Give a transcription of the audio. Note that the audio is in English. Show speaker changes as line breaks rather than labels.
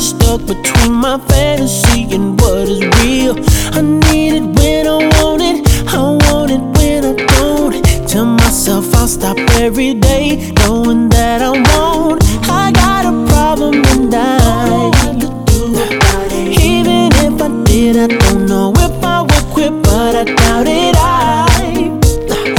stuck between my fantasy and what is real. I need it when I want it, I want it when I don't. Tell myself I'll stop every day, knowing that I won't. I got a problem and I